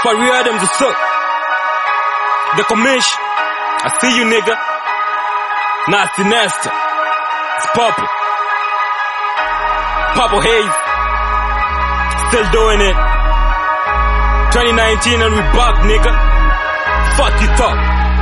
Fari Adams, what's up? The commission. I see you, nigga. Nasty Nesta. It's poppin'. Purple Haze. Still doing it. 2019 and we back, nigga. Fuck you talk.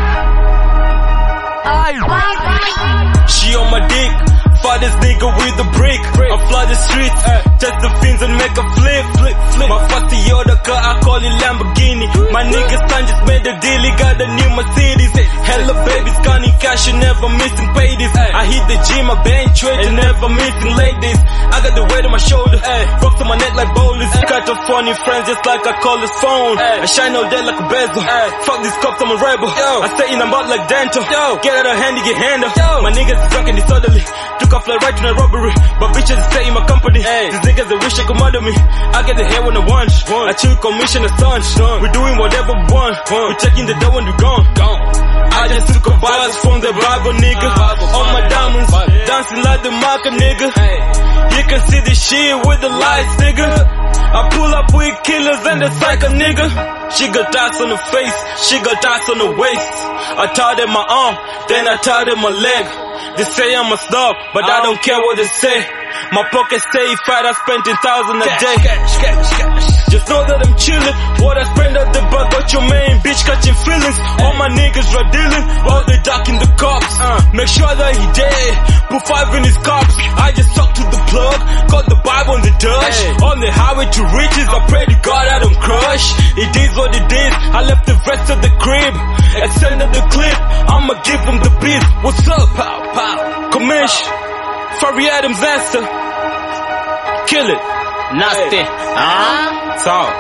She on my dick. Fathers nigga with the brick. I fly the streets, test the fins and make a flip. My first Toyota car, I call it Lamborghini. My niggas son just made a deal, he got a new Mercedes. Hella babies counting cash, you never missing paydays. I hit the gym, I bench weight, you never missing ladies. I got the weight on my shoulder, rocks on my neck like bowlers. Got a funny friends just like I call his phone. I shine all day like a bezel. Fuck these cops, I'm a rebel. I stay in a mouth like dental. Get out of hand, you get handle. My niggas is drunk and disorderly. Took off like right to the robbery, but bitches stay in my company. These niggas they wish they could murder me. I get the hair when I want. I chill commission the sun. We doing whatever we want. We checking the door when we gone. I just took a buzz from the Bible, nigga. All my diamonds dancing like the marker, nigga. You can see the shit with the lights, nigga. I pull up with killers and the psycho, nigga. She got dots on the face, she got dots on the waist. I tied in my arm, then I tied in my leg. They say I'm a snob, but I don't care what they say. My pocket stay fat, I spent 10,000 a day. Just know that I'm chillin'. What I spend at the bar got your main bitch catching feelings. All my niggas are dealing, all they ducking the cops. Make sure that he dead, put 5 in his cops. I just talk to the plug, got the Bible on the Dutch. On the highway to riches, I pray to God I don't crush. It is what it is, I left the rest of the crib. Extended the clip, I'ma give him the beat. What's up? Pow, pow. Commish, Fari Adams answer. Kill it. Nasty. Song.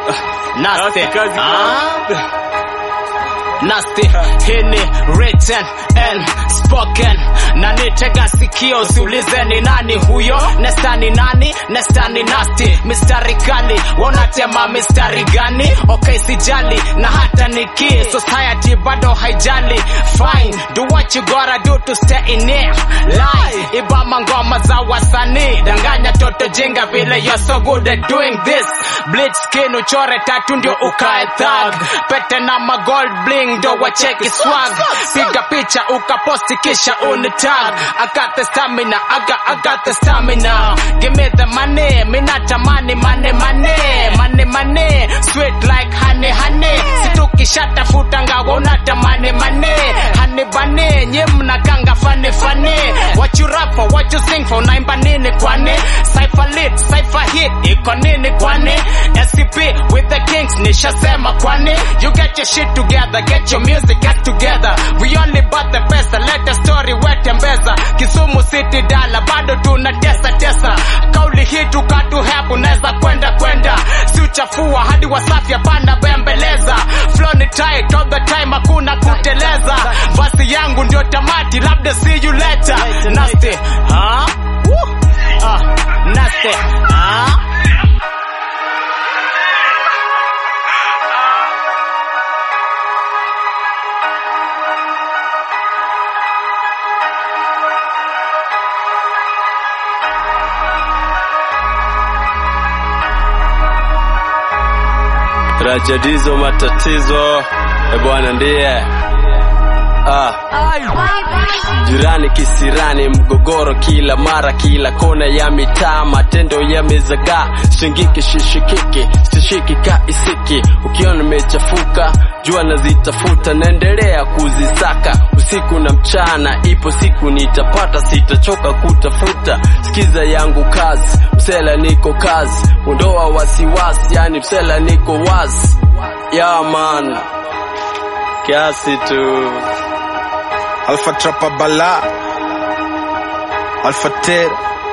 Nasty. Nasty, hini, written and spoken. Na nitega sikio usiulize ni nani huyo. Nesta ni nani? Nesta ni nasty. Mistari kali, wanatema mistari gani? Okay sijali, na hata niki society bado haijali. Fine, do what you gotta do to stay in here. Lie, ibama ngoma za wasanii. Danganya toto jinga vile you're so good at doing this. Bleach skin uchore tatu ndio ukae thug. Pete na ma gold bling ndo wacheki swag. Piga picha ukaposti kisha unitag. I got the stamina, I got the stamina. Give me the money, minata money, money, money. Money, money, sweet like honey, honey. Situki shata futanga wonata money, money. Honey bunny, nyimna kanga funny, funny. What you rap for, what you sing for, naimba nini kwani? Cypher lit, cypher hit, iko nini kwani? SCP with the kings, nishasema kwani? You get your shit together, get your music get together. We only bought the pesa, let the story wet mbeza. Kisumu City Dala, bado tunatesa tesa. Kauli hii tukatu hebu neza kwenda. Si uchafua hadi Wasafi hapana bembeleza. Flow ni tight all the time, hakuna kuteleza. Basi yangu ndio tamati, labda see you later. Nasty, nasty, Rajadizo matatizo, bwana ndiye. Jirani kisirani, mgogoro kila mara, kila kona ya mitaa, matendo yamezagaa. Shingiki shishikiki, sishikika isiki. Ukiona mechafuka, jua nazitafuta, naendelea kuzisaka. Usiku na mchana, ipo siku nitapata, sitachoka kutafuta. Sikiza yangu kazi, msela niko kazi. Ondoa wasiwasi, yani msela niko wazi. Yeah man, kiasi tu. Alpha Trapper Bala, Alpha Ter,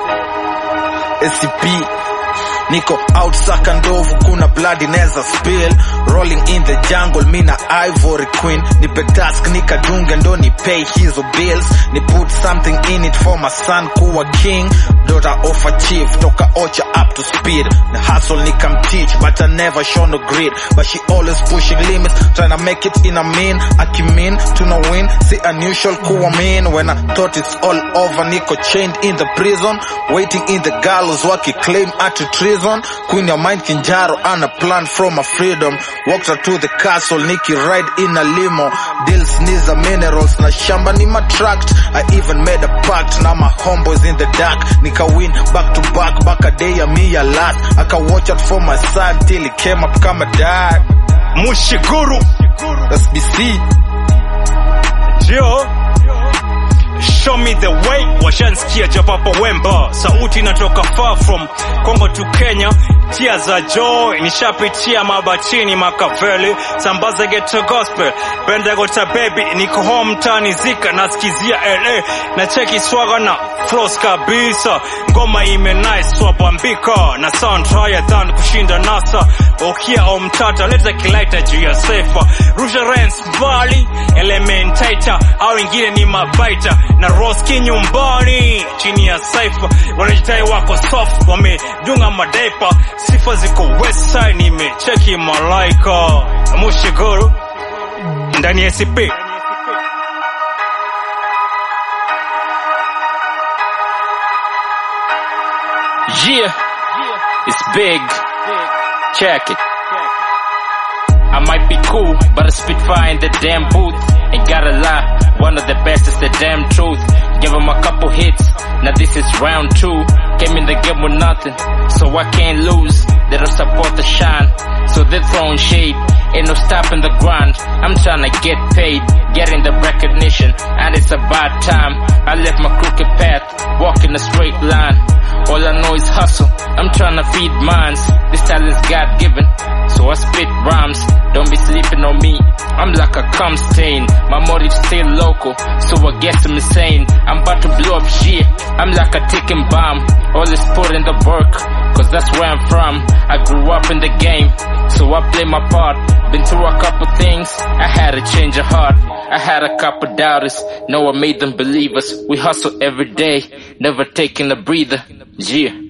SCP. Niko out saka ndovu, kuna blood ineza spill. Rolling in the jungle, mina Ivory Queen. Nipe task nikadunge ndo ni pay hizo bills. Ni put something in it for my son kuwa king. Daughter of a chief, toka Ocha up to speed. The hustle nikam teach, but I never show no grit. But she always pushing limits, tryna make it in a mean. Akimin, tuna win, see unusual kuwa mean. When I thought it's all over, niko chained in the prison. Waiting in the gallows, waki claim at treason. prison. Queen ya mind Kinjaro and a plan from a freedom. Walked her to the castle, Nikki ride in a limo. Deals niza minerals na shamba ni matract. I even made a pact, now my homeboys in the dark. Nika win back to back a day ya me ya last. I can watch out for my son till he came up kama dad. Mushiguru, that's BC. Joe, show me the way. Washanskia Japapa Wemba, sauti inatoka far from Congo to Kenya. Tia za joy, nishapitia mabatini Makaveli. Sambaza ghetto gospel, benda gota baby. Niko home tani zika, nasikizia LA. Na cheki swaga na flows kabisa. Ngoma ime nice, swabambika. Na sound higher than kushinda NASA. Okia omtata, leta kilaita juu ya safer. Rusha Rens mbali, elementator. Au ingine ni mabaita. Na Roski nyumbani, chini ya cypher. Wanajitai wako soft, wamedunga madaipa. Sifa ziko west side, nimecheki malaika. Mushiguru, ndani ya SCP. Yeah, it's big. Check it. I might be cool, but I spit fire in the damn booth. Ain't gotta lie, one of the best is the damn truth. Give them a couple hits, now this is round 2. Came in the game with nothing, so I can't lose. They don't support the shine, so they're throwing shade. Ain't no stopping the grind, I'm tryna get paid, getting the recognition, and it's about time. I left my crooked path, walking a straight line. All I know is hustle, I'm tryna feed minds. This talent's God-given, so I spit rhymes. Don't be sleeping on me, I'm like a cum stain. My motive's still local, so I guess I'm insane. I'm about to blow up shit, I'm like a ticking bomb. All is put in the work, cause that's where I'm from. I grew up in the game, so I play my part. Been through a couple things, I had to change of heart. I had a couple doubters, no I made them believe us. We hustle every day, never taking a breather. Yeah.